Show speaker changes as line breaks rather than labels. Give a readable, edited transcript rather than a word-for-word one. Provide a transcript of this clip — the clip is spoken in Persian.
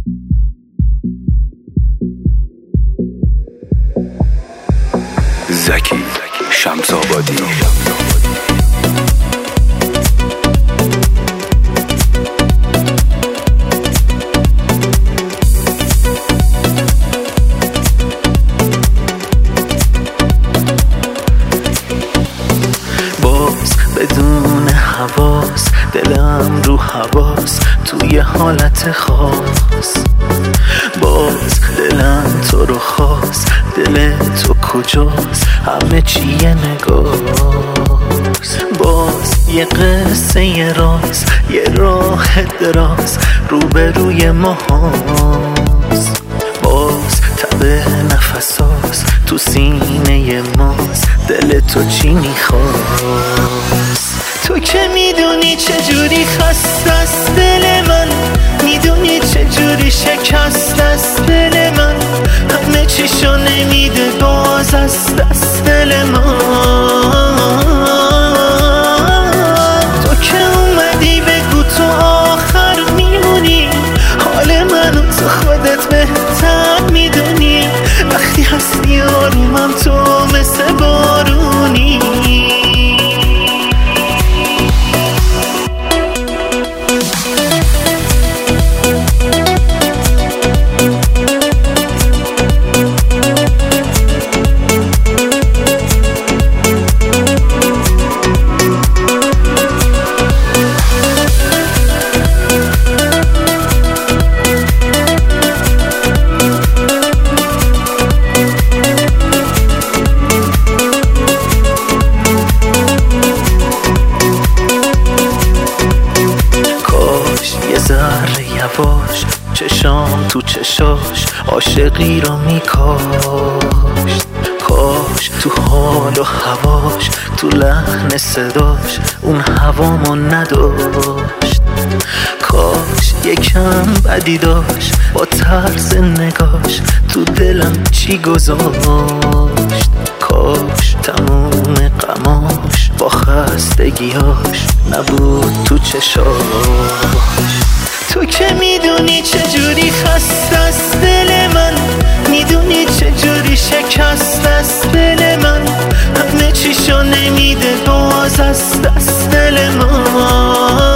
زکی شمس آبادی.
باز بدون حواس دلم رو حواس توی حالت خاص، باز دلم تو رو خواست، دل تو کجاست، همه چیه نگاست. باز یه قصه یه راز، یه راه دراز روبروی ما هاست. باز تب نفساست تو سینه ماست، دل تو چی میخواست. تو که میدونی چجوری خسته است دل من، میدونی چجوری شکست است دل من، همه چیشو نمیده باز از دست دل من. تو که اومدی بگو تو آخر میمونی، حال منو تو خودت بهتر میدونی، وقتی هستی آرومم تو مثل بارونی. یواش چشام تو چشاش عاشقی رو میکاشت، کاش تو حال و هواش تو لحن صداش اون هوامو نداشت، کاش یکم بدی داشت با طرز نگاش تو دلم چی گذاشت، کاش تموم غماش با خستگیاش نبود تو چشاش. تو که میدونی چجوری خسته است دل من، میدونی چجوری شکست است دل من، همه چیشو نمیده باز از دست دل من.